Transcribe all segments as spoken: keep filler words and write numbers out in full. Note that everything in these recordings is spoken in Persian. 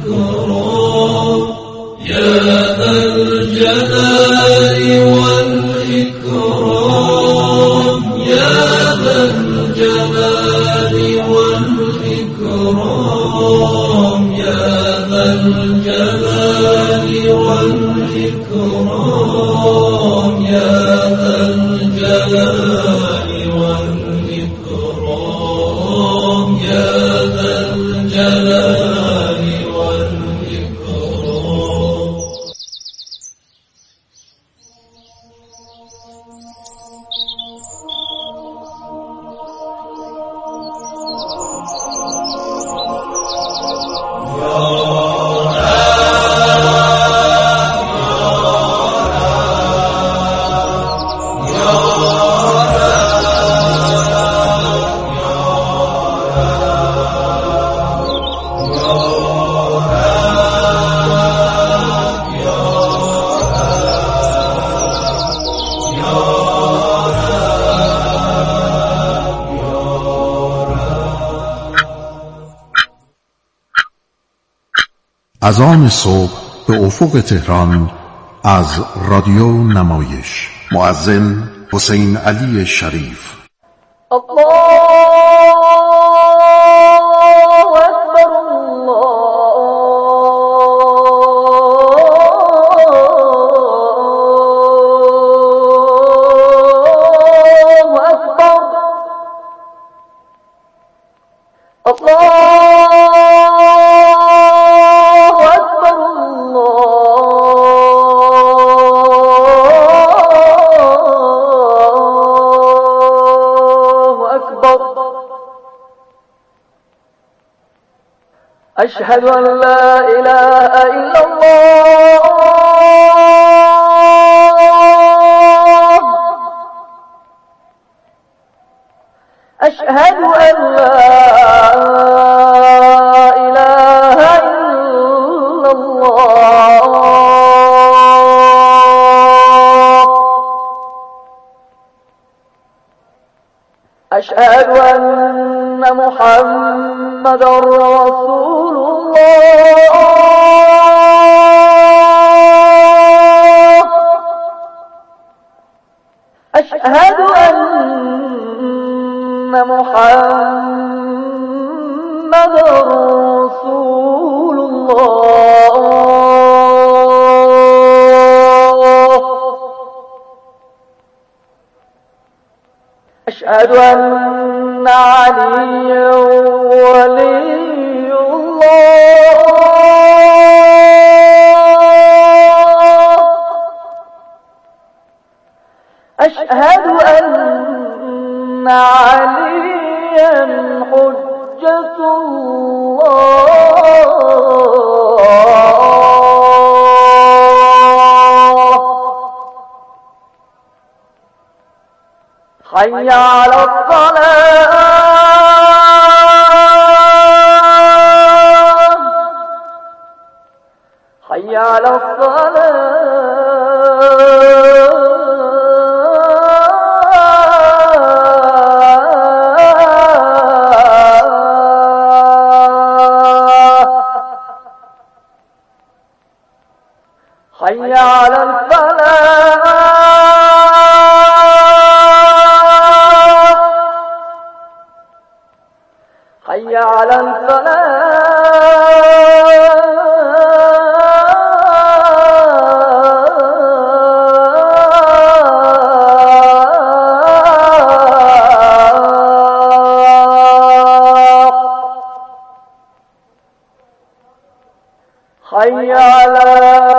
والإكرام يا ذا الجلال والإكرام يا ذا الجلال والإكرام يا ذا الجلال والإكرام يا ذا الجلال والإكرام يا ذا الجلال والإكرام. از آن صبح به افق تهران از رادیو نمایش. مؤذن حسین علی شریف. الله اکبر الله اکبر الله أشهد أن لا إله إلا الله أشهد أن لا إله إلا الله أشهد أن محمدا رسول الله أشهد أن محمدا رسول الله أشهد أن عليا ولي الله أشهد أن عليا حجة الله حي على الصلاة حي على الصلاة حي على الفلاح حي على الفلاح حي على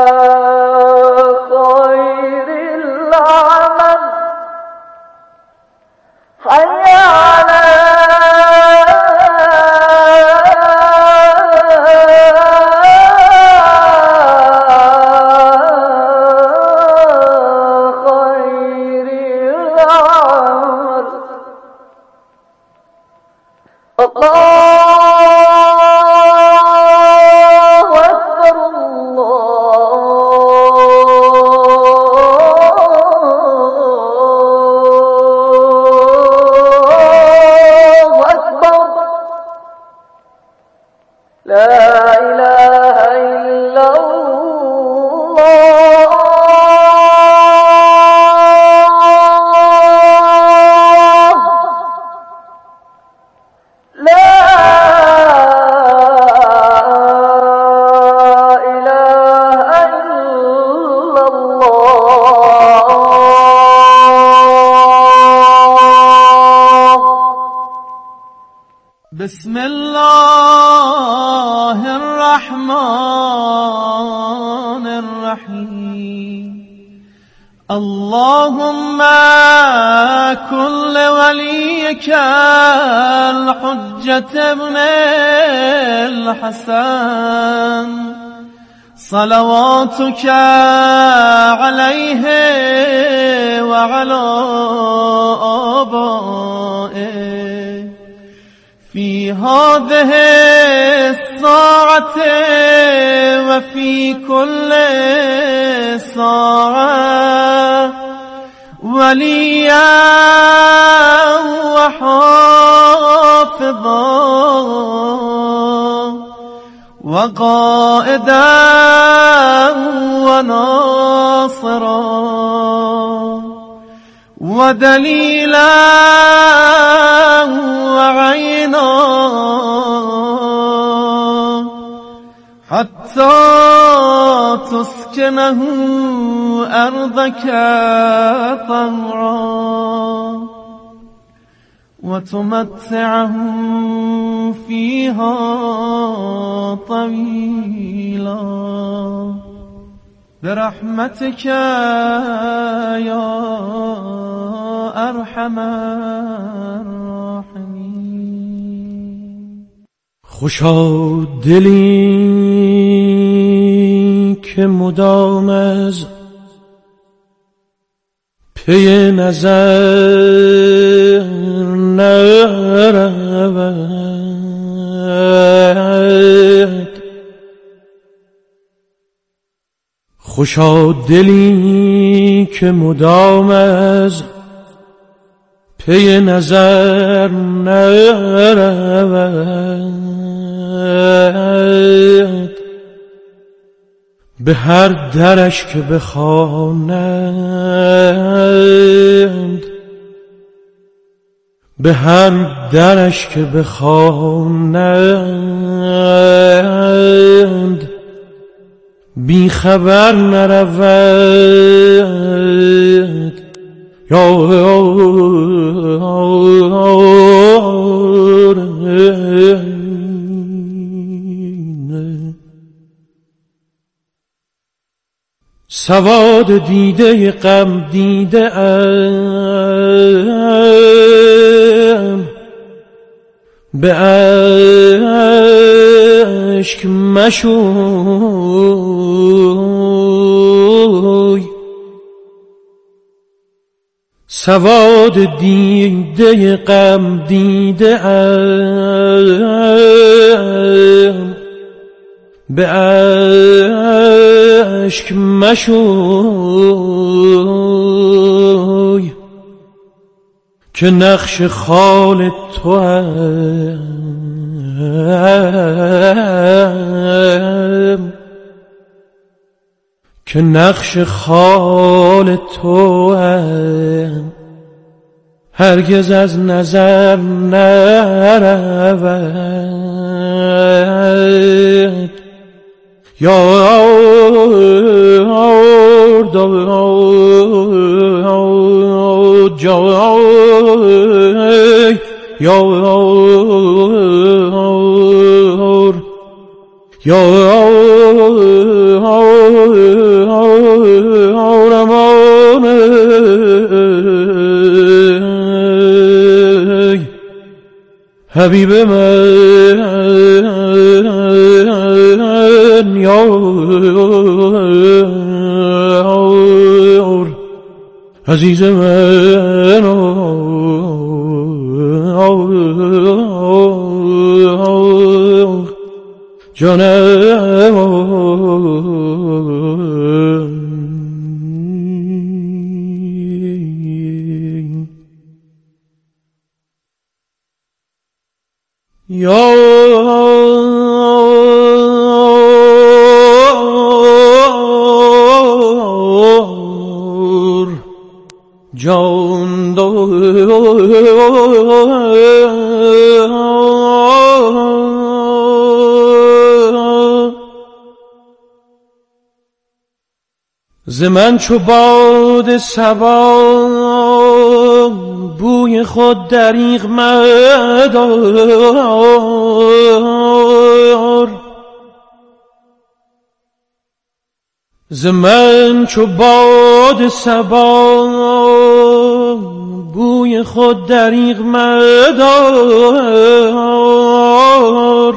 خير العمل حي على خير العمل الله أكبر الله. بسم الله الرحمن الرحيم اللهم كن لوليك الحجة ابن الحسن صلواتك عليه وعلى آبائه في هذه الساعة وفي كل ساعة وليا وحافظا وقائدا وناصرا ودليلا وعينا حتى تسكنه أرضك طوعا وتمتعه فيها طويلا برحمتك يا أرحم الراحمين. خوشا دلی که مدام از پی نظر نرود، خوشا دلی که مدام از پی نظر نرود، به هر درش که بخوانند، به هر درش که بخوانند بی خبر نرود. یا سواد دیده غم دیده ام، به اشک مشوی، سواد دیده غم دیده ام، به اشک مشوی که نقش خال تو هم، که نقش خال تو هم هرگز از نظر نرود. یا حبیب من، یار عزیز من، جانم. یا جان ز من چو باد صبا بوی خود دریغ مدار. ز من چو باد صبا بوی خود دریغ مدار.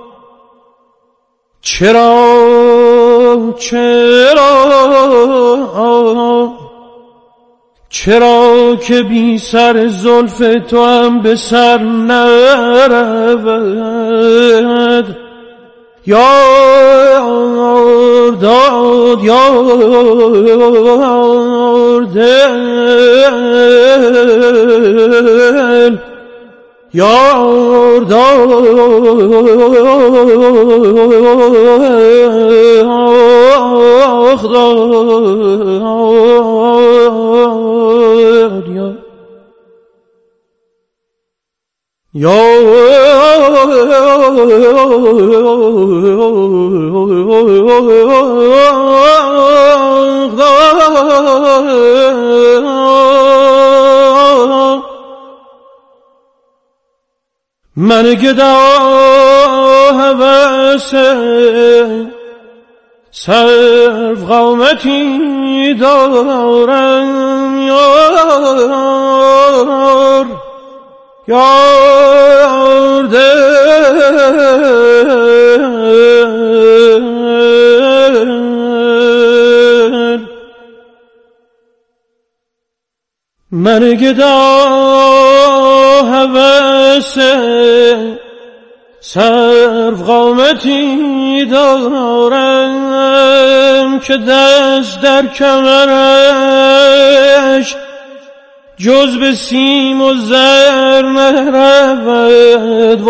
چرا چرا چرا که بی سر زلف تو هم به سر نرود. یار داد یار دل یار داخ داد من گدا هوس سرو قامتی دارم یار یار دل من گدا هوس سرو قامتی دارم که دست در کمرش جز به سیم و زر نرود.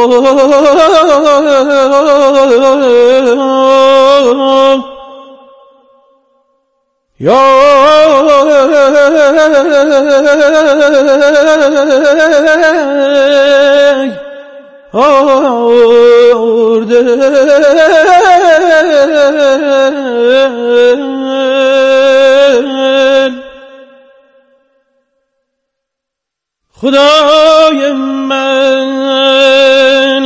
خدای من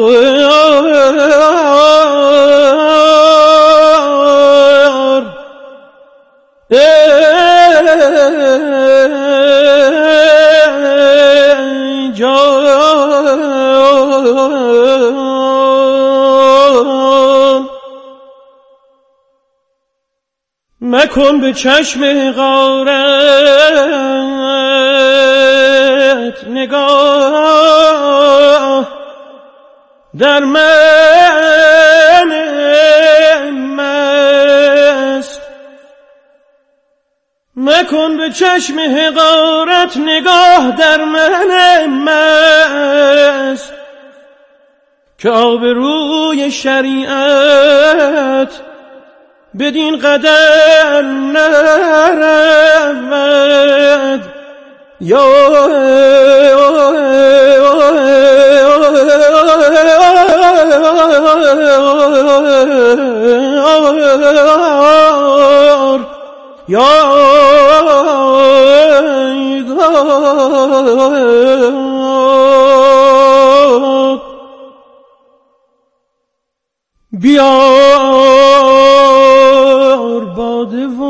یار ای جان مکن به چشم غارت نگاه در من مست. مکن به چشم حقارت نگاه در من مست که آبروی شریعت بدین قدر نرود. یار یار بیار باده و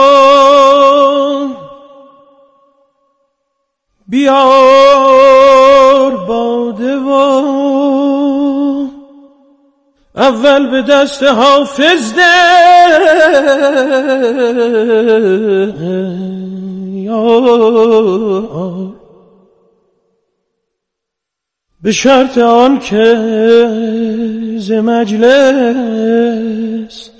بیار باده و اول به دست حافظ ده یار به شرط آن که ز مجلس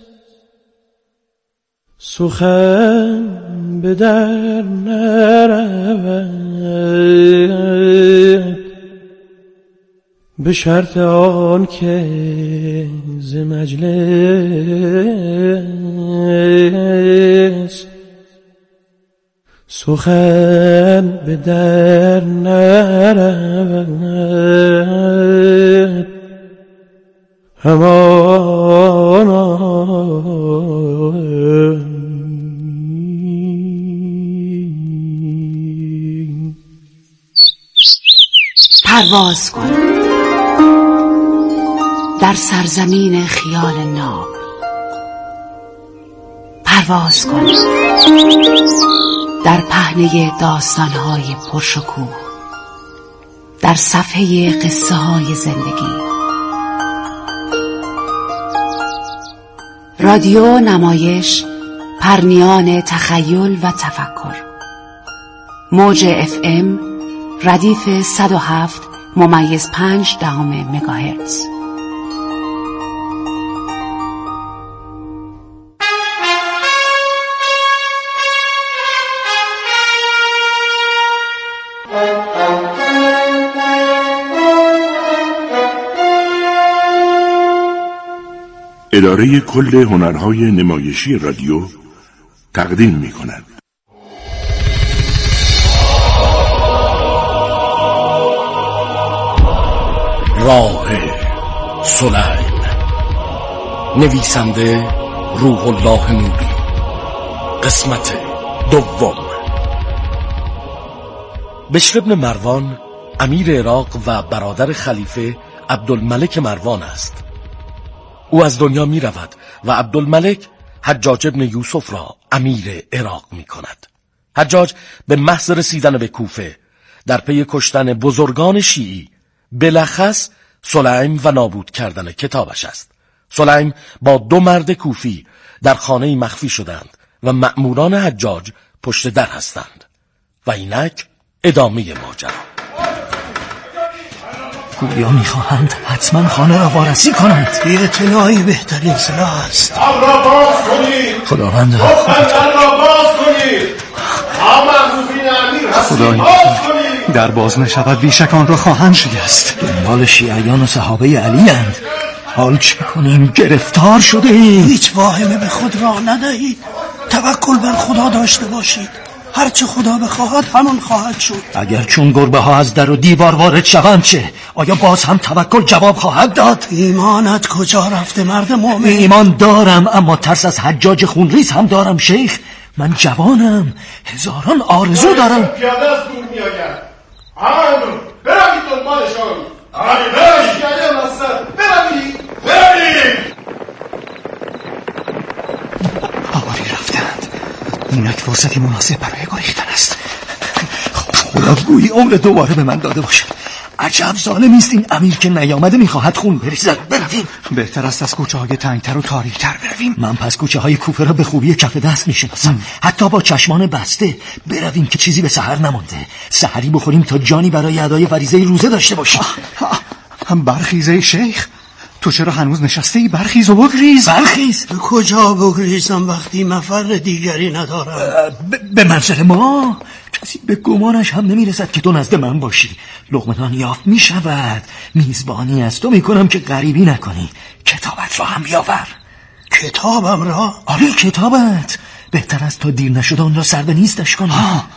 سخن به در نرود. به شرط آن که ز مجلس سخن به در نرود. همانا پرواز کن در سرزمین خیال ناب، پرواز کن در پهنه داستان‌های پرشکوه، در صفحه قصه های زندگی. رادیو نمایش، پرنیان تخیل و تفکر. موج اف ام ردیف صد و هفت ممیز پنج دهم مگاهرتز. اداره کل هنرهای نمایشی رادیو تقدیم می کند. راه سلیم، نویسنده روح الله نوری، قسمت دوم. بشر بن مروان امیر عراق و برادر خلیفه عبدالملک مروان است. او از دنیا می رود و عبدالملک حجاج ابن یوسف را امیر عراق می کند. حجاج به محض رسیدن به کوفه در پی کشتن بزرگان شیعی، بلخص سلیم و نابود کردن کتابش است. سلیم با دو مرد کوفی در خانه مخفی شدند و مأموران حجاج پشت در هستند. و اینک ادامه ماجرا. گویا میخواهند حتما خانه را وارسی کنند. بی اطلاعی بهترین سلاح است. در را باز کنید. خداوند در را باز کنید. آمدوزین امیر هستید، باز کنید. در باز نشود بیشک آن را خواهند شکست. دنبال شیعیان و صحابه علی اند. حال چه کنیم؟ گرفتار شده ایم. هیچ واهمه به خود راه ندهید. توکل بر خدا داشته باشید. هرچه خدا بخواهد همان خواهد شد. اگر چون گربه ها از در و دیوار وارد شوند چه؟ آیا باز هم توکل جواب خواهد داد؟ ایمانت کجا رفته مرد مومن؟ ایمان دارم، اما ترس از حجاج خونریز هم دارم شیخ. من جوانم، هزاران آرزو دارم. پیاده از دور می آید. همانون بروید دنبالشان. آره بروید پیاده مستر. بروید بروید. آواری رفتند. اینک فرصتی مناسب برای گریختن است. خدا گویی عمر دوباره به من داده باشد. عجب ظالمی است این امیر که نیامده میخواهد خون بریزد. برویم. بهتر است از کوچه های تنگتر و تاریکتر برویم. من پس کوچه های کوفه را به خوبی کف دست میشناسم، حتی با چشمان بسته. برویم که چیزی به سحر نمانده. سحری بخوریم تا جانی برای ادای فریضه روزه داشته باشیم. هم برخیزه شیخ. تو چرا هنوز نشسته ای؟ برخیز و بگریز. برخیز. به کجا بگریزم وقتی مفر دیگری ندارم؟ به منزل ما کسی به گمانش هم نمیرسد که تو نزد من باشی. لقمه یافت می شود. میزبانی از تو میکنم که غریبی نکنی. کتابت را هم بیاور. کتابم را؟ آره کتابت. بهتر است تا دیر نشده اون را سر به نیستش کنی.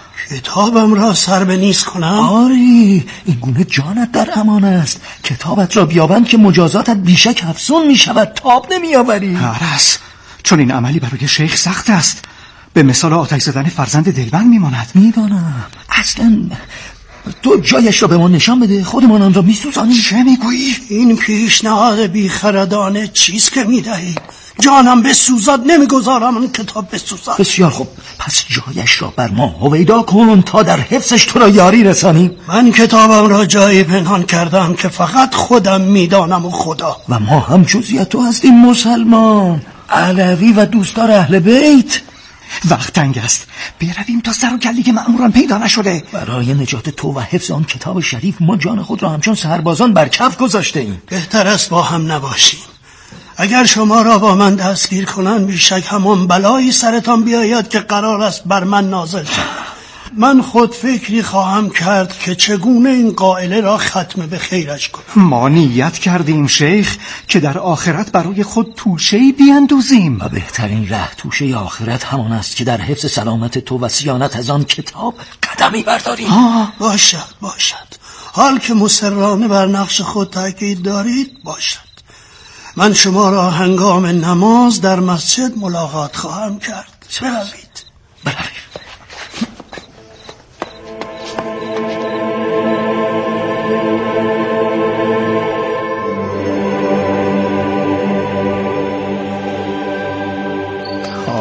کتابم را سر به نیست کنم؟ آره این گونه جانت در امان است. کتابت را بیابند که مجازاتت بیشک افزون می شود. تاب نمی آوری. عرس چون این عملی برای شیخ سخت است. به مثال آتش زدن فرزند دلبند میماند. میدانم. اصلا تو جایش را به ما نشان بده، خودمان آن را میسوزانیم. چه میگویی؟ این پیشنهاد بیخردانه چیست که میدهی؟ جانم بسوزد نمیگذارم اون کتاب بسوزد. بسیار خوب، پس جایش را بر ما هویدا کن تا در حفظش تو را یاری رسانیم. من کتابم را جایی پنهان کردم که فقط خودم میدانم و خدا. و ما هم جزیت تو هستیم مسلمان، علوی و دوستدار اهل بیت. وقت تنگ است، برویم تا سر و کله مأموران پیدا نشده. برای نجات تو و حفظ آن کتاب شریف ما جان خود را همچون سربازان بر کف گذاشته ایم. بهتر است با هم نباشیم. اگر شما را با من دستگیر کنند بیشک همان بلایی سرتان بیاید که قرار است بر من نازل شد. من خود فکری خواهم کرد که چگونه این قائله را ختم به خیرش کنم. ما نیت کردیم شیخ که در آخرت برای خود توشه‌ای بیندوزیم. و بهترین ره توشه آخرت همان است که در حفظ سلامت تو و صیانت از آن کتاب قدمی برداریم. آه باشد باشد. حال که مصرانه بر نقش خود تاکید دارید باشد. من شما را هنگام نماز در مسجد ملاقات خواهم کرد. بروید. بروید.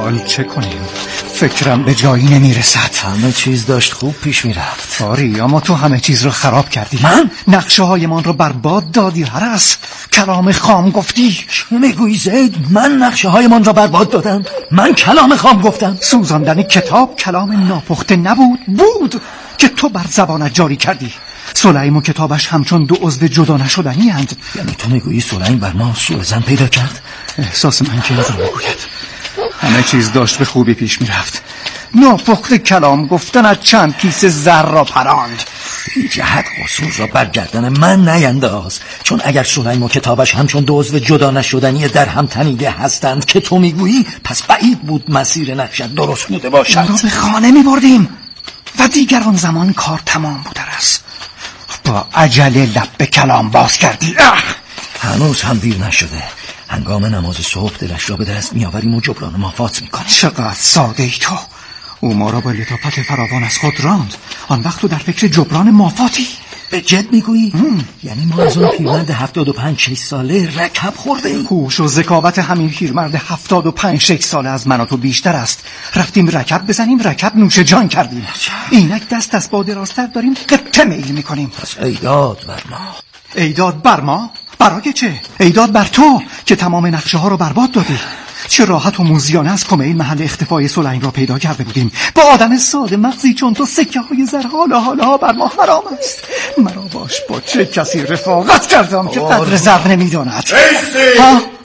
حال چه کنیم؟ فکرم به جایی نمیرسد. همه چیز داشت خوب پیش میرفت. آری، اما تو همه چیز رو خراب کردی. من؟ نقشه های من رو برباد دادی هرس. کلام خام گفتی. چه میگویی زید؟ من نقشه های من رو برباد دادم؟ من کلام خام گفتم؟ سوزاندن کتاب کلام ناپخته نبود، بود که تو بر زبانت جاری کردی. سلیم و کتابش همچون دو عضو جدا نشدنی اند. یعنی تو میگویی سلیم بر ما سوء ظن پیدا کرد؟ احساس من که یادم میگوید همه چیز داشت به خوبی پیش میرفت. ناپخته کلام گفتن از چند کیسه زر را پراند. بی جهت قصور را برگردن من نینداز، چون اگر سلیم و کتابش همچون دو عضو جدا نشدنی در هم تنیده هستند که تو میگویی، پس بعید بود مسیر نقشت درست بوده باشد. ما را به خانه میبردیم و دیگر آن زمان کار تمام بوده است. با عجله لب به کلام باز کردی. هنوز هم دیر نشده. هنگام نماز صبح دلش را به دست میآوریم و جبران مافات میکنیم. چقدر ساده ای تو. او ما را با لطافت فراوان از خود راند. آن وقت تو در فکر جبران مافاتی. به جد میگویی؟ یعنی ما از اون پیرمرد هفتاد و پنج شش ساله رکب خورده ایم؟ هوش و ذکاوت همین پیرمرد هفتاد و پنج شش ساله از من و تو بیشتر است. رفتیم رکب بزنیم، رکب نوش جان کردیم. اینک دست از با دراستر داریم قطعه میل میکنیم. پس ایداد بر ما. ایداد بر ما؟ برای چه؟ ایداد بر تو که تمام نقشه ها رو برباد دادی. چه راحت و موزیانه از کمیل محل اختفای سلیم را پیدا کرده بودیم. با آدم ساده مغزی چون تو سکه های زر حالا حالا بر ما حرام است. مرا باش با چه کسی رفاقت کردم که قدر زر نمیداند. ایستی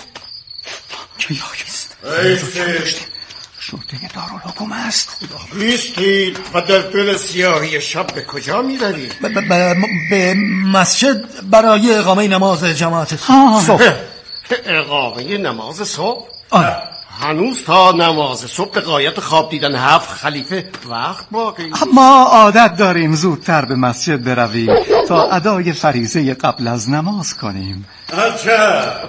کیایست ایستی شرطه دارالحکوم است. ایستی و در دل سیاهی شب به کجا میروی؟ به مسجد برای اقامه نماز جماعت صبح. اقامه نماز صبح؟ آره. هنوز تا نماز صبح به غایت خواب دیدن هفت خلیفه وقت باقی. ما عادت داریم زودتر به مسجد برویم تا ادای فریضه قبل از نماز کنیم. عجب،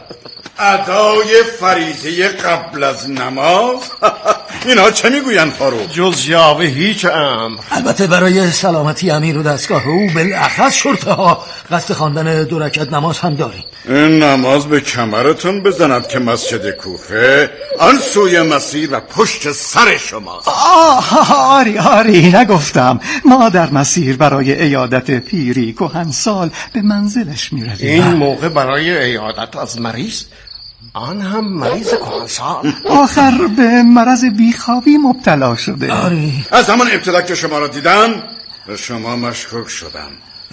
ادای فریضه قبل از نماز؟ اینا چه میگوین فاروق؟ جز جواب هیچ امر. البته برای سلامتی امیر و دستگاه او بالاخص شرطه ها قصد خواندن دو رکعت نماز هم داریم. این نماز به کمرتون بزند که مسجد کوفه آن سوی مسیر و پشت سر شماست. آه آری آری نگفتم. ما در مسیر برای عیادت پیری کهنسال به منزلش میرویم. این موقع برای عیادت از مریض، آن هم مریض کهنسال، آخر به مرض بیخوابی مبتلا شده. آری. از همان ابتدا که شما را دیدم به شما مشکوک شدم.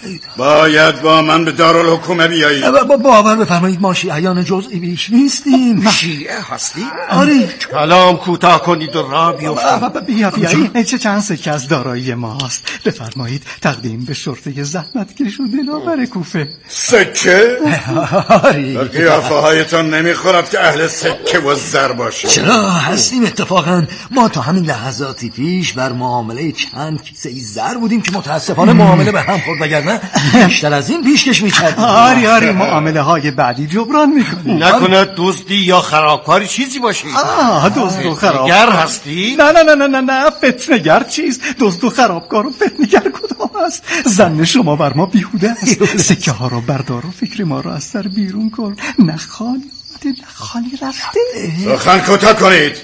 باید با من به دارالحکومه بیایی. با باور بفرمایید ما شیعیان جزئی بیش نیستیم. شیعه هستی؟ آری. کلام کوتاه کنید و راه بیفتید. بیا بیا این چه چند سکه از دارایی ماست. بفرمایید تقدیم به شرطه زحمتکش و دلاور کوفه. سکه؟ آری. در قیافه هایتان نمیخورد که اهل سکه و زر باشید. چرا هستیم اتفاقا. ما تا همین لحظاتی پیش بر معامله چند کیسه زر بودیم که متاسفانه معامله به هم خورد، وگرنه بیشتر از این پیشکش میکردیم. آری آری معامله های بعدی جبران میکنیم. نکنه دزدی یا خرابکاری چیزی باشی. آه دزد و خرابکار فتنه‌گر هستی؟ نه نه نه نه نه فتنه‌گر چیز؟ دزد و خرابکار و فتنه‌گر کدام است؟ زن شما بر ما بیهوده است. سکه ها رو بردار و فکر ما رو از سر بیرون کن. نه خالی آمده نه خالی رفته. سخن کوتاه کنید.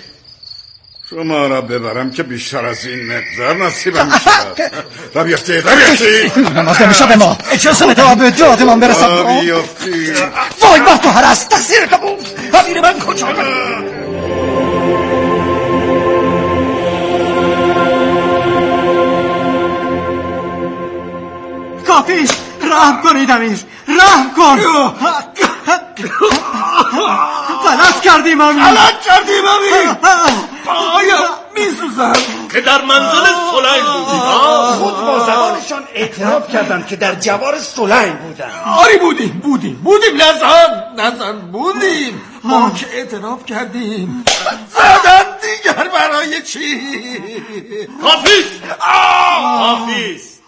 شما را ببرم که بیشتر از این نگذر نصیبم میشود. را بیفتید را بیفتید. نماز نمیشه به ما. اجازه بده تا به دادمان برسد. را بیفتید. وای بر تو هرست. تقصیر تو بود. تقصیر من کجا؟ کافیست. رحم کنید امیر، رحم کن. غلط کردیم امیر، غلط کردیم امیر. آیا میسوزم که در منزل سلیم بودیم؟ خود با زبانشان اعتراف کردند که در جوار سلیم بودن. آری بودیم بودیم بودیم نزن نزن بودیم. ما که اعتراف کردیم زدن دیگر برای چی؟ کافیست کافیست.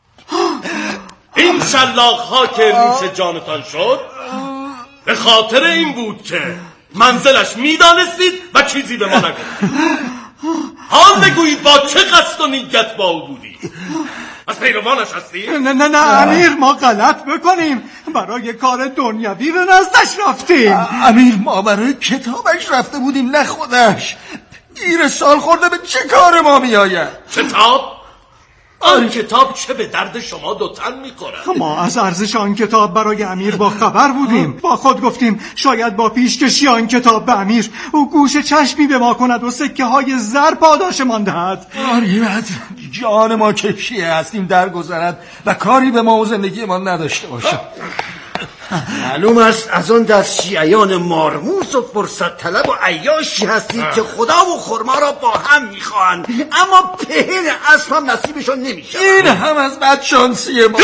این شلاق ها که ریش جانتان شد به خاطر این بود که منزلش میدانستید و چیزی به ما نگفتید. حال بگویید با چه قصد و نیت با او بودید؟ از پیروانش هستید؟ نه نه نه امیر ما غلط بکنیم. برای کار دنیوی به نزدش رفتیم. امیر ما برای کتابش رفته بودیم نه خودش. گیر سال خورده به چه کار ما میآید؟ کتاب؟ آن کتاب چه به درد شما دو تن میخورد؟ ما از ارزش آن کتاب برای امیر با خبر بودیم. با خود گفتیم شاید با پیشکشی آن کتاب به امیر او گوش چشمی به ما کند و سکه های زر پاداش مان دهد. آریت جان ما که شیعه هستیم درگذرد و کاری به ما و زندگی ما نداشته باشد. معلوم است از آن در شیعیان مارموس و فرصت طلب و عیاشی هستید که خدا و خرما را با هم میخواهند، اما پهن اسب هم نصیبشون نمیشه. این هم از بدشانسی ما.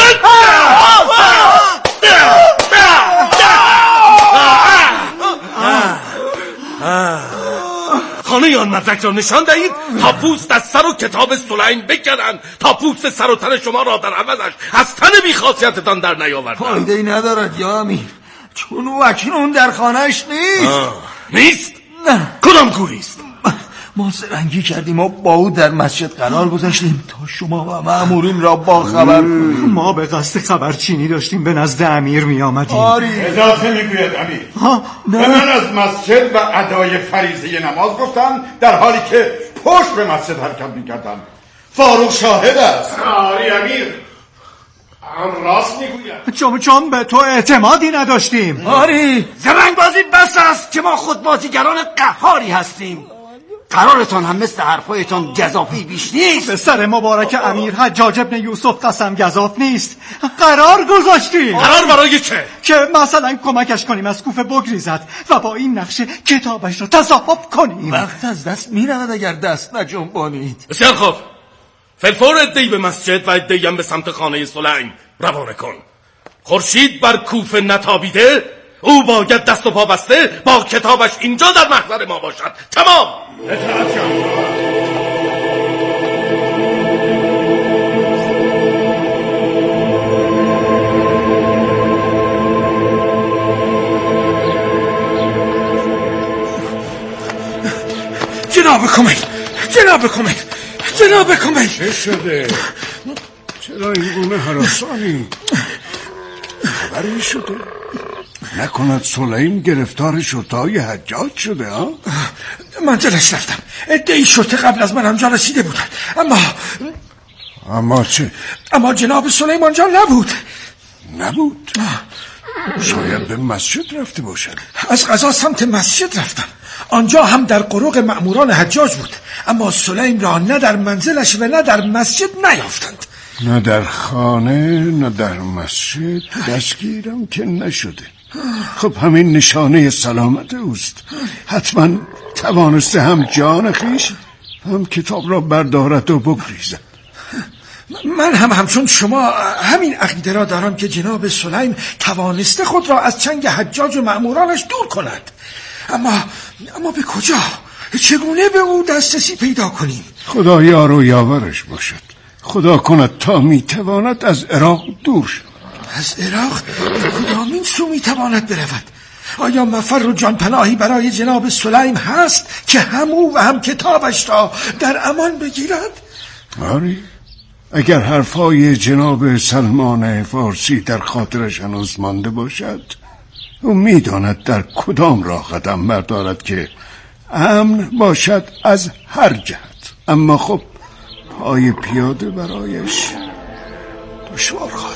خانه آن مدرک را نشان دهید تا پوست از سر و کتاب سلیم بکنند، تا پوست سر و تن شما را در عوضش از تن بیخاصیتتان در نیاوردند. فایده ای ندارد یا امیر، چون او اکنون در خانهش نیست. نیست؟ نه. کدام گوریست؟ ما سرنگی کردیم و با او در مسجد قرار گذاشتیم تا شما و مأمورین را با خبر کنیم. ما به قصد خبرچینی داشتیم به نزد امیر می آمدیم. اضافه میگوید امیر به من از مسجد و ادای فریضه نماز گفتن در حالی که پشت به مسجد حرکت میکردن. فاروق شاهد است. آری امیر هم راست میگوید. چون چون به تو اعتمادی نداشتیم. آری زرنگ بازی بس است که ما خود بازیگران قهاری هستیم. قرارتان هم مثل حرفایتان گزافی بیش نیست. به سر مبارک امیر حجاج ابن یوسف قسم گزاف نیست. قرار گذاشتیم. قرار برای چه؟ که مثلا کمکش کنیم از کوفه بگریزد و با این نقشه کتابش رو تصاحب کنیم. وقت از دست میرود اگر دست نجنبانید. بسیار خوب، فلفور ادهی به مسجد و ادهی هم به سمت خانه سلیم روانه کن. خورشید بر کوفه نتابیده، او باید دست و پا بسته با کتابش اینجا در محضر ما باشد. تمام. جناب کمیل، جناب کمیل، جناب کمیل. چه شده؟ چرا این گونه هراسانی؟ خبری شده؟ نکند سلیم گرفتار شرطه‌های حجاج شده ها؟ منزلش رفتم، عده‌ای شرطه قبل از من آنجا رسیده بودند، اما اما چه؟ اما جناب سلیم آنجا نبود. نبود؟ شاید به مسجد رفته باشد. از قضا سمت مسجد رفتم، آنجا هم در قروق مأموران حجاج بود، اما سلیم را نه در منزلش و نه در مسجد نیافتند. نه در خانه نه در مسجد دستگیرم که نشده. خب همین نشانه سلامت اوست. حتما توانسته هم جان خیش هم کتاب را بردارد و بگریزد. من هم همچون شما همین عقیده را دارم که جناب سلیم توانسته خود را از چنگ حجاج و مأمورانش دور کند، اما اما به کجا؟ چگونه به او دسترسی پیدا کنیم؟ خدا یار و یاورش باشد. خدا کند تا میتواند از عراق دور شد. از عراق کدامین سو میتواند برود؟ آیا مفر و جانپناهی برای جناب سلیم هست که هم او و هم کتابش را در امان بگیرد؟ آری، اگر حرفای جناب سلمان فارسی در خاطرش هنوز مانده باشد، او میداند در کدام راه قدم بردارد که امن باشد از هر جهت. اما خب پای پیاده برایش دشوار خواهد.